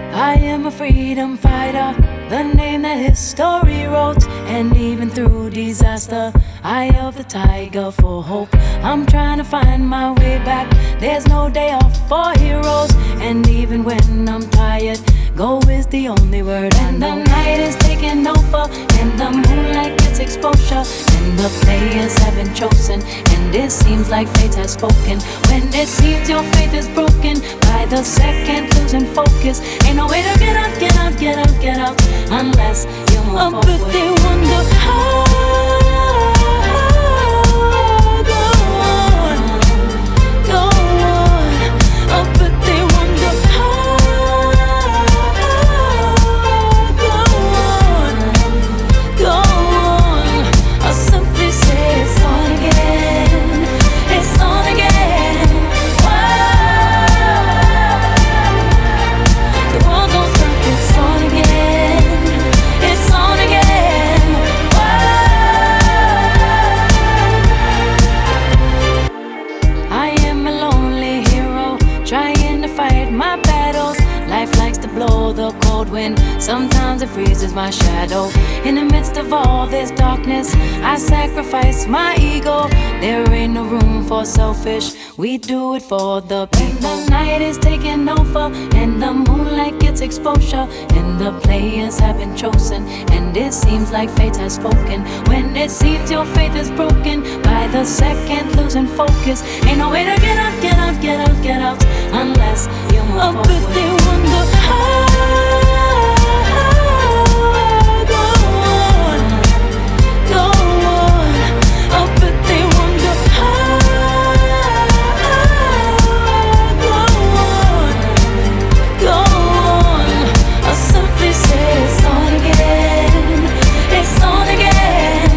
I am a freedom fighter, the name that history wrote. And even through disaster, eye of the tiger for hope. I'm trying to find my way back. There's no day off for heroes. And even when I'm tired, go is the only word. And the night is taking over, and the moonlight gets exposure, and the players have been chosen, and it seems like fate has spoken. When it seems your faith is broken, by the second losing focus, ain't no way to get out, get out, get out, get out, unless you move forward. But they wonder how. Go on, go on. Oh, but they wonder how. Go on, go on. I'll simply say it's on again. It's on again. The world don't stop. It's on again. It's on again. I am a lonely hero, trying to fight my battles. Life likes to blow the cold wind, sometimes it freezes my shadow. In the midst of all this darkness, I sacrifice my ego. There ain't no room for selfish, we do it for the people. The night is taking over, and the moonlight gets exposure, and the players have been chosen, and it seems like fate has spoken. When it seems your faith is broken, by the second losing focus, ain't no way to get out, get out, get out, get out, unless you move forward. But they wonder how. Go on, go on. Oh, but they wonder how. Go on, go on. I'll simply say it's on again. It's on again.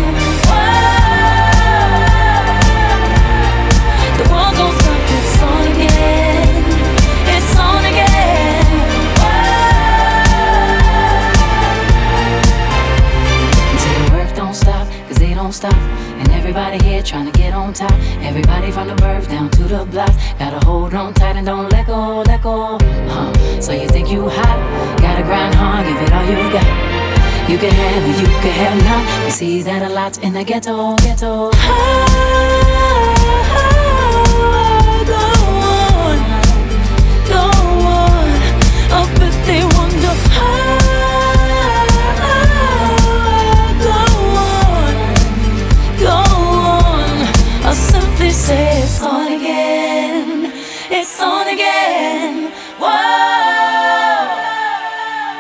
The world don't stop. It's on again. It's on again. They say the work don't stop, cause they don't stop. And everybody here trying to get on top. Everybody from the birth down to the block. Gotta hold on tight and don't let go, let go. So you think you hot, gotta grind hard, give it all you got. You can have it, you can have none. We see that a lot in the ghetto, ghetto. Go on, go on. Oh, but they wonder how. Go on, go on. I'll simply say it's on again. It's on again. Whoa.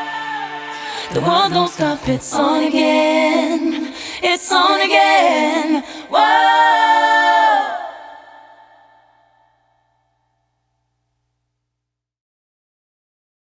The world don't stop. It's on again. It's on again.